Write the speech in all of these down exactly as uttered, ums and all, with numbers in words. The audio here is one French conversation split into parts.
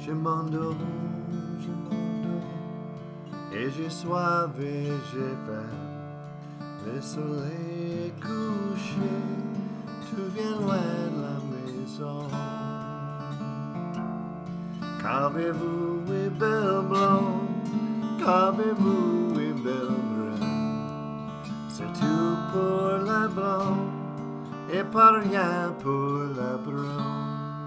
Je m'endors, je m'endors, et j'ai soif et j'ai faim. Le soleil est couché, tu viens loin de la maison. Qu'avez-vous, oui, belle blonde? Qu'avez-vous, oui, belle brune? C'est tout pour la blonde et pas rien pour la brune.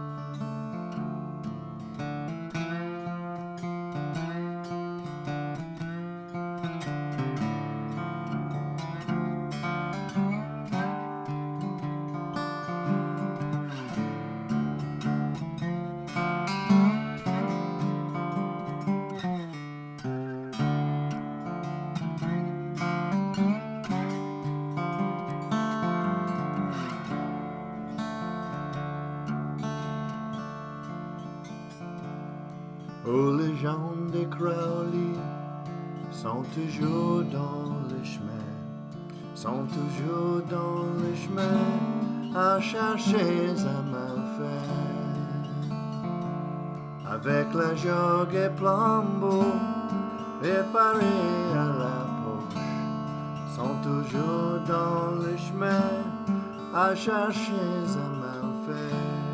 Oh, les gens de Crowley sont toujours dans le chemin, sont toujours dans le chemin à chercher un malfait. Avec la jogue et flambeau préparés à la poche, sont toujours dans le chemin à chercher un malfait.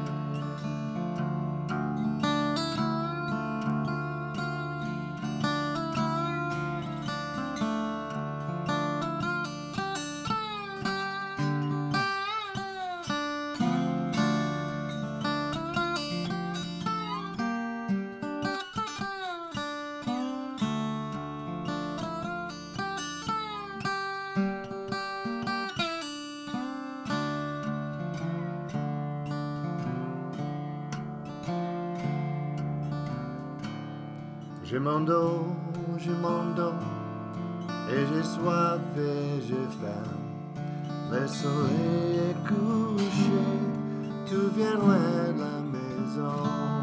Je m'endors, je m'endors, et j'ai soif et j'ai faim. Le soleil est couché, tout vient loin de la maison.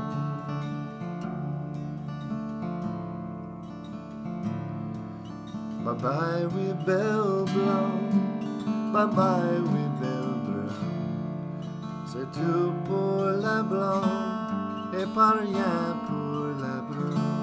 Bye bye, oui, belle blonde, bye bye, oui, belle brune. C'est tout pour la blonde et pas rien pour la brune.